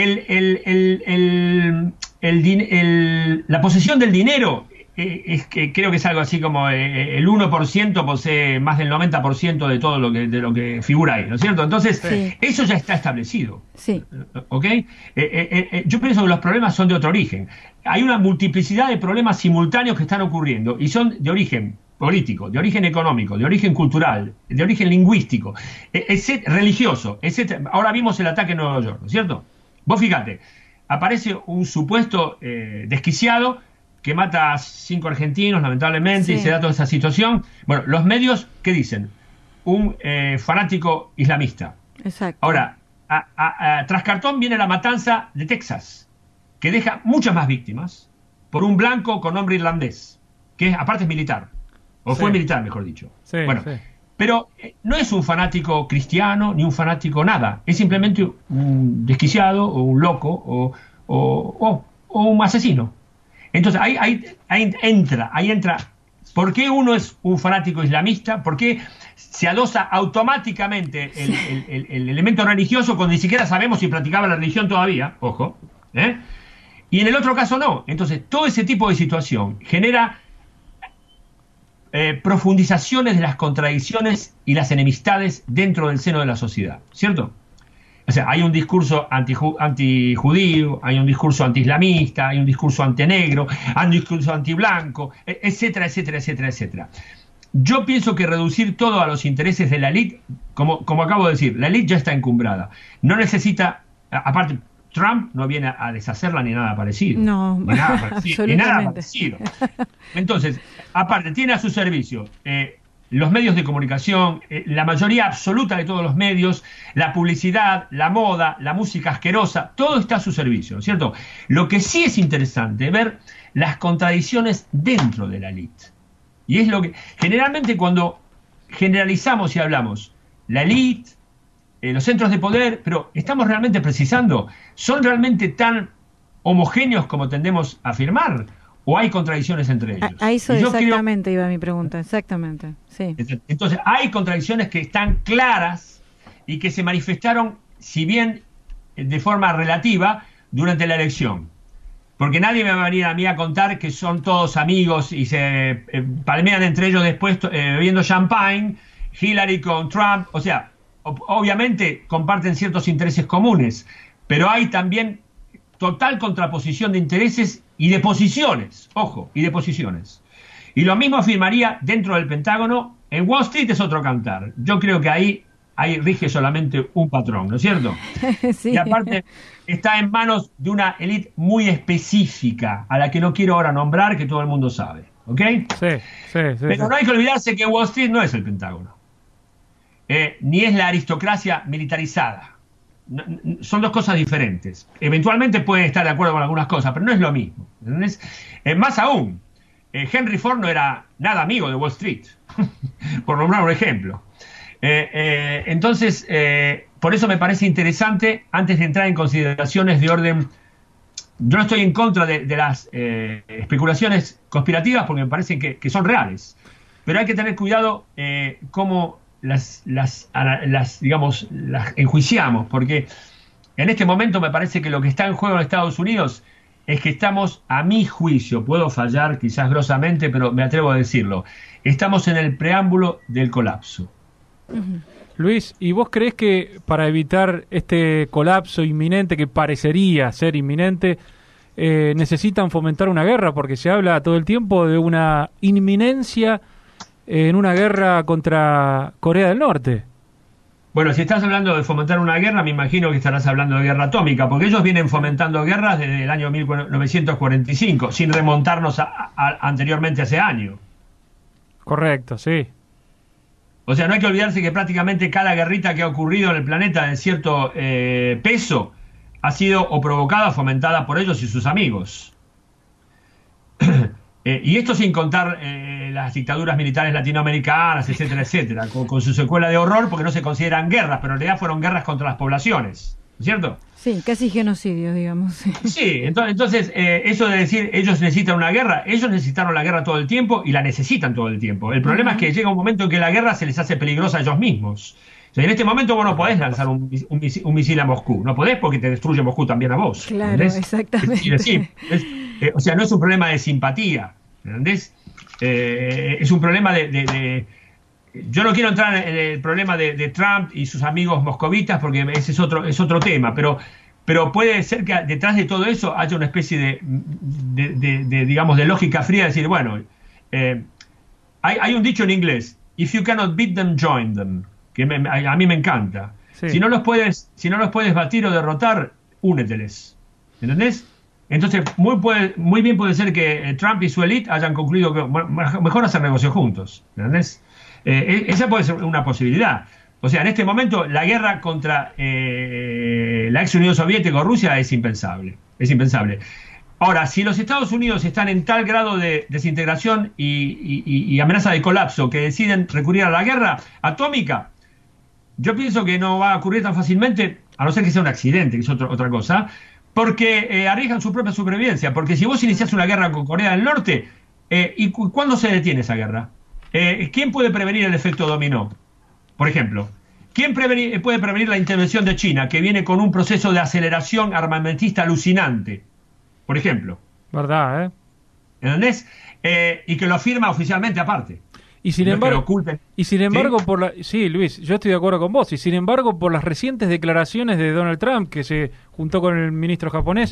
La posesión del dinero es que creo que es algo así como el 1% posee más del 90% de todo de lo que figura ahí, ¿no es cierto? Entonces, eso ya está establecido. Sí. ¿Ok? Yo pienso que los problemas son de otro origen. Hay una multiplicidad de problemas simultáneos que están ocurriendo y son de origen político, de origen económico, de origen cultural, de origen lingüístico, religioso, etc. Ahora vimos el ataque en Nueva York, ¿no es cierto? Vos fíjate, aparece un supuesto desquiciado que mata a 5 argentinos, lamentablemente, y se da toda esa situación. Bueno, los medios, ¿qué dicen? Un fanático islamista. Exacto. Ahora, tras cartón viene la matanza de Texas, que deja muchas más víctimas por un blanco con nombre irlandés, que aparte es militar, o fue militar, mejor dicho. Pero no es un fanático cristiano, ni un fanático nada, es simplemente un desquiciado, o un loco, o un asesino. Entonces, ahí entra. ¿Por qué uno es un fanático islamista? ¿Por qué se adosa automáticamente el elemento religioso cuando ni siquiera sabemos si practicaba la religión todavía? Ojo. Y en el otro caso no. Entonces, todo ese tipo de situación genera profundizaciones de las contradicciones y las enemistades dentro del seno de la sociedad, ¿cierto? O sea, hay un discurso antijudío, hay un discurso antiislamista, hay un discurso antinegro, hay un discurso antiblanco, etcétera, etcétera, etcétera, etcétera. Yo pienso que reducir todo a los intereses de la élite, como acabo de decir, la élite ya está encumbrada. No necesita, aparte, Trump no viene a deshacerla ni nada parecido. No, ni nada parecido, absolutamente. ni nada parecido. Entonces, aparte, tiene a su servicio los medios de comunicación, la mayoría absoluta de todos los medios, la publicidad, la moda, la música asquerosa, todo está a su servicio, ¿cierto? Lo que sí es interesante ver las contradicciones dentro de la élite. Y es lo que, generalmente cuando generalizamos y hablamos, la élite, los centros de poder, pero estamos realmente precisando, ¿son realmente tan homogéneos como tendemos a afirmar? ¿O hay contradicciones entre ellos? A eso exactamente iba mi pregunta, exactamente, sí. Entonces, hay contradicciones que están claras y que se manifestaron, si bien de forma relativa, durante la elección. Porque nadie me va a venir a mí a contar que son todos amigos y se palmean entre ellos después bebiendo champagne, Hillary con Trump. O sea, obviamente comparten ciertos intereses comunes, pero hay también total contraposición de intereses y de posiciones, ojo, y de posiciones. Y lo mismo afirmaría dentro del Pentágono. En Wall Street es otro cantar. Yo creo que ahí rige solamente un patrón, ¿no es cierto? Sí. Y aparte está en manos de una élite muy específica, a la que no quiero ahora nombrar, que todo el mundo sabe, ¿ok? Sí. Pero no hay que olvidarse que Wall Street no es el Pentágono, ni es la aristocracia militarizada. Son dos cosas diferentes. Eventualmente pueden estar de acuerdo con algunas cosas, pero no es lo mismo, ¿entendés? Más aún, Henry Ford no era nada amigo de Wall Street, por nombrar un ejemplo. Entonces, por eso me parece interesante, antes de entrar en consideraciones de orden, yo no estoy en contra de las especulaciones conspirativas, porque me parecen que son reales, pero hay que tener cuidado cómo las enjuiciamos, porque en este momento me parece que lo que está en juego en Estados Unidos es que estamos, a mi juicio, puedo fallar quizás grosamente, pero me atrevo a decirlo, estamos en el preámbulo del colapso. Luis, ¿y vos creés que para evitar este colapso inminente, que parecería ser inminente, necesitan fomentar una guerra? Porque se habla todo el tiempo de una inminencia en una guerra contra Corea del Norte. Bueno, si estás hablando de fomentar una guerra, me imagino que estarás hablando de guerra atómica, porque ellos vienen fomentando guerras desde el año 1945, sin remontarnos anteriormente a ese año. Correcto, sí. O sea, no hay que olvidarse que prácticamente cada guerrita que ha ocurrido en el planeta de cierto peso ha sido o provocada o fomentada por ellos y sus amigos. Y esto sin contar las dictaduras militares latinoamericanas, etcétera, etcétera, con su secuela de horror, porque no se consideran guerras, pero en realidad fueron guerras contra las poblaciones, ¿no es cierto? Sí, casi genocidios, digamos. Sí, entonces eso de decir ellos necesitan una guerra, ellos necesitaron la guerra todo el tiempo y la necesitan todo el tiempo. El problema es que llega un momento en que la guerra se les hace peligrosa a ellos mismos. O sea, en este momento vos no podés lanzar un misil a Moscú, no podés porque te destruye Moscú también a vos. Claro, ¿entendés? exactamente. O sea, no es un problema de simpatía, ¿entendés? Es un problema yo no quiero entrar en el problema de Trump y sus amigos moscovitas, porque ese es otro tema, pero puede ser que detrás de todo eso haya una especie digamos, de lógica fría, de decir, bueno, hay un dicho en inglés, if you cannot beat them, join them, que a mí me encanta. Sí. Si no los puedes batir o derrotar, úneteles, ¿entendés? Entonces, muy bien puede ser que Trump y su élite hayan concluido que mejor hacer negocio juntos, ¿entendés? Esa puede ser una posibilidad. O sea, en este momento la guerra contra la ex Unión Soviética o Rusia es impensable. Es impensable. Ahora, si los Estados Unidos están en tal grado de desintegración y amenaza de colapso que deciden recurrir a la guerra atómica, yo pienso que no va a ocurrir tan fácilmente, a no ser que sea un accidente, que es otra cosa, porque arriesgan su propia supervivencia. Porque si vos iniciás una guerra con Corea del Norte, ¿y cuándo se detiene esa guerra? ¿Quién puede prevenir el efecto dominó? Por ejemplo, ¿quién puede prevenir la intervención de China, que viene con un proceso de aceleración armamentista alucinante? Por ejemplo. ¿Verdad, ¿Entendés? Y que lo afirma oficialmente aparte. Y sin embargo, ¿sí? Sí, Luis, yo estoy de acuerdo con vos. Y sin embargo, por las recientes declaraciones de Donald Trump, que se juntó con el ministro japonés,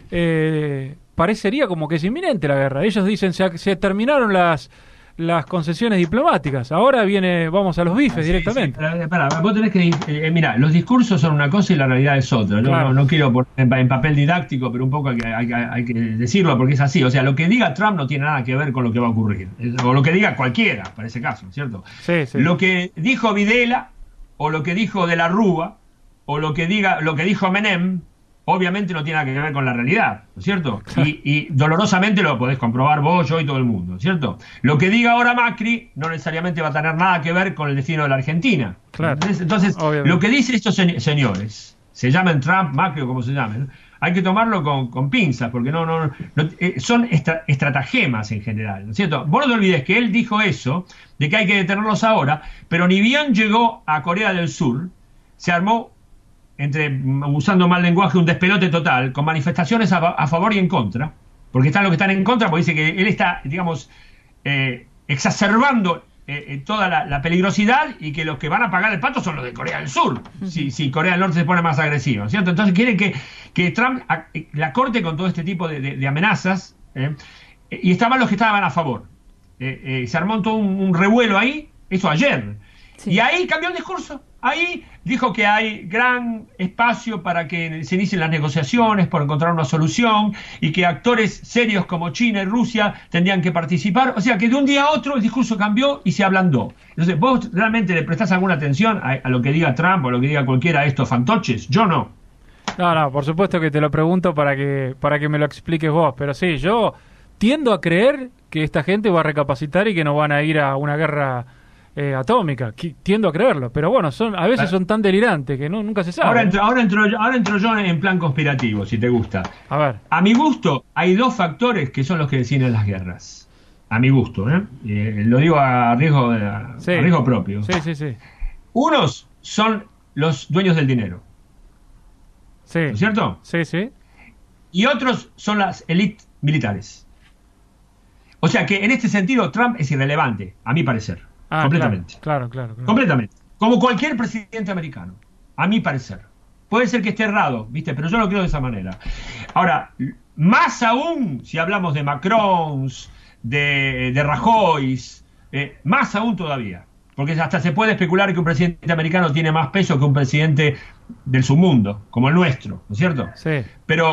parecería como que es inminente la guerra. Ellos dicen se terminaron las concesiones diplomáticas. Ahora vamos a los bifes directamente. Vos tenés que mirá, los discursos son una cosa y la realidad es otra. Claro. No quiero poner en papel didáctico, pero un poco hay que decirlo porque es así. O sea, lo que diga Trump no tiene nada que ver con lo que va a ocurrir. O lo que diga cualquiera, para ese caso, ¿cierto? Sí. Lo que dijo Videla, o lo que dijo De la Rúa, o lo que dijo Menem, obviamente no tiene nada que ver con la realidad, ¿no es cierto? Y dolorosamente lo podés comprobar vos, yo y todo el mundo, ¿cierto? Lo que diga ahora Macri no necesariamente va a tener nada que ver con el destino de la Argentina. Claro. Entonces, lo que dicen estos señores, se llamen Macri o como se llamen, hay que tomarlo con pinzas, porque son estratagemas en general, ¿no es cierto? Vos no te olvides que él dijo eso, de que hay que detenerlos ahora, pero ni bien llegó a Corea del Sur, se armó, usando mal lenguaje, un despelote total, con manifestaciones a favor y en contra, porque están los que están en contra, porque dice que él está, digamos, exacerbando toda la peligrosidad y que los que van a pagar el pato son los de Corea del Sur, si Corea del Norte se pone más agresiva, ¿cierto? Entonces quieren que Trump la corte con todo este tipo de amenazas, y estaban los que estaban a favor. Se armó todo un revuelo ahí, eso ayer. Sí. Y ahí cambió el discurso. Ahí dijo que hay gran espacio para que se inicien las negociaciones por encontrar una solución y que actores serios como China y Rusia tendrían que participar. O sea que de un día a otro el discurso cambió y se ablandó. Entonces, ¿vos realmente le prestás alguna atención a lo que diga Trump o lo que diga cualquiera de estos fantoches? Yo no. No, por supuesto que te lo pregunto para que me lo expliques vos. Pero sí, yo tiendo a creer que esta gente va a recapacitar y que no van a ir a una guerra atómica, tiendo a creerlo, pero bueno, a veces son tan delirantes que nunca se sabe. Ahora entro yo en plan conspirativo, si te gusta. A ver. A mi gusto, hay dos factores que son los que deciden las guerras. A mi gusto, lo digo a riesgo propio. Sí. Unos son los dueños del dinero. Sí. ¿No es cierto? Sí. Y otros son las élites militares. O sea que en este sentido Trump es irrelevante, a mi parecer. Completamente. Claro. Completamente. Como cualquier presidente americano, a mi parecer. Puede ser que esté errado, ¿viste? Pero yo lo creo de esa manera. Ahora, más aún si hablamos de Macron, de Rajoy, más aún todavía. Porque hasta se puede especular que un presidente americano tiene más peso que un presidente del submundo, como el nuestro, ¿no es cierto? Sí. Pero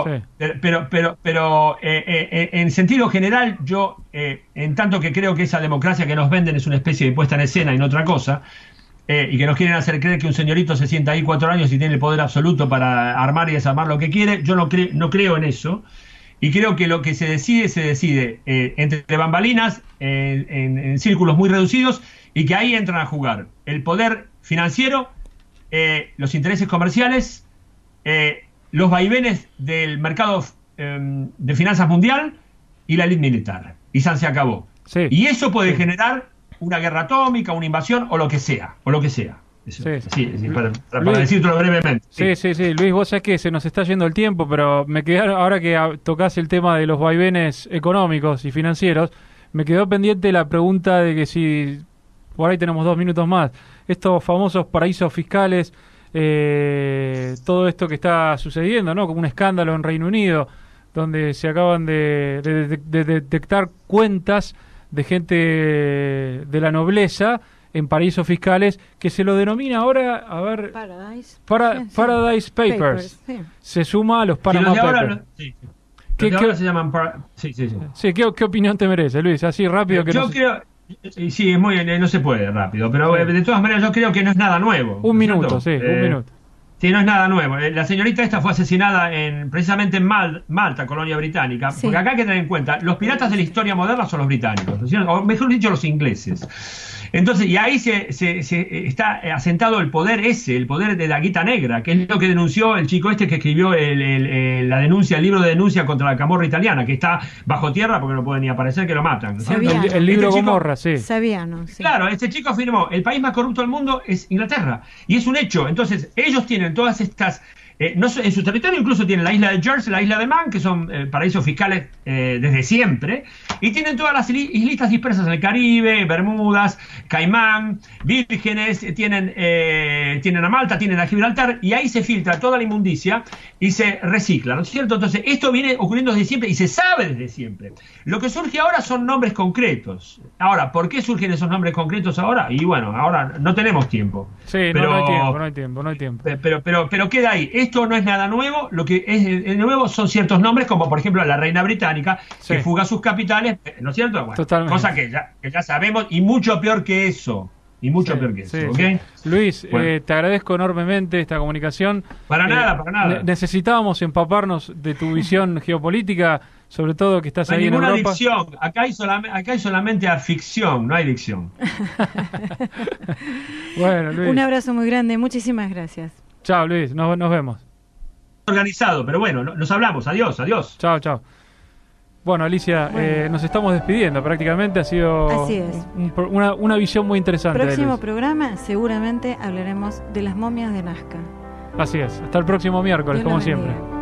en sentido general, yo, en tanto que creo que esa democracia que nos venden es una especie de puesta en escena y no otra cosa, y que nos quieren hacer creer que un señorito se sienta ahí 4 años y tiene el poder absoluto para armar y desarmar lo que quiere, yo no creo en eso. Y creo que lo que se decide entre bambalinas, en círculos muy reducidos, y que ahí entran a jugar el poder financiero, los intereses comerciales, los vaivenes del mercado de finanzas mundial y la élite militar. Y se acabó. Sí. Y eso puede generar una guerra atómica, una invasión o lo que sea. Eso, sí, para decirlo brevemente. Sí. Luis, vos sabés que se nos está yendo el tiempo, pero me quedé, ahora que tocás el tema de los vaivenes económicos y financieros, me quedó pendiente la pregunta de que si, por ahí tenemos 2 minutos más, estos famosos paraísos fiscales, todo esto que está sucediendo, ¿no? Como un escándalo en Reino Unido, donde se acaban de detectar cuentas de gente de la nobleza en paraísos fiscales, que se lo denomina ahora, a ver, Paradise Papers. Sí. Se suma a los Panama Papers. ¿Qué se llaman? ¿Qué opinión te merece, Luis? Así rápido que yo creo. Sí, no se puede rápido, pero de todas maneras yo creo que no es nada nuevo. Un minuto. Sí, no es nada nuevo. La señorita esta fue asesinada precisamente en Malta, colonia británica, porque acá hay que tener en cuenta, los piratas de la historia moderna son los británicos, o mejor dicho, los ingleses. Entonces, y ahí se está asentado el poder de la guita negra, que es lo que denunció el chico este que escribió el libro de denuncia contra la camorra italiana, que está bajo tierra porque no puede ni aparecer, que lo matan. El libro Gomorra, sí. Sabiano, sí. Claro, este chico afirmó, el país más corrupto del mundo es Inglaterra, y es un hecho. Entonces, ellos tienen todas estas en su territorio incluso tienen la isla de Jersey, la isla de Man, que son paraísos fiscales desde siempre, y tienen todas las islitas dispersas en el Caribe, Bermudas, Caimán, Vírgenes, tienen a Malta, tienen a Gibraltar, y ahí se filtra toda la inmundicia y se recicla, ¿no es cierto? Entonces, esto viene ocurriendo desde siempre y se sabe desde siempre. Lo que surge ahora son nombres concretos. Ahora, ¿por qué surgen esos nombres concretos ahora? Y bueno, ahora no tenemos tiempo. Sí, pero, no hay tiempo. Pero queda ahí. Esto no es nada nuevo. Lo que es nuevo son ciertos nombres, como por ejemplo la reina británica, que fuga sus capitales, ¿no es cierto? Bueno, totalmente. Cosa que ya sabemos, y mucho peor que eso. ¿Okay? Luis, te agradezco enormemente esta comunicación. Para nada. Necesitábamos empaparnos de tu visión geopolítica, sobre todo que estás ahí en Europa. Ninguna dicción. Acá hay solamente ficción, no hay dicción. Bueno, Luis. Un abrazo muy grande, muchísimas gracias. Chao, Luis, nos vemos. Organizado, pero bueno, nos hablamos. Adiós. Chao. Bueno, Alicia, nos estamos despidiendo prácticamente. Ha sido Así es. Una visión muy interesante. Próximo programa, seguramente hablaremos de las momias de Nazca. Así es. Hasta el próximo miércoles, como siempre.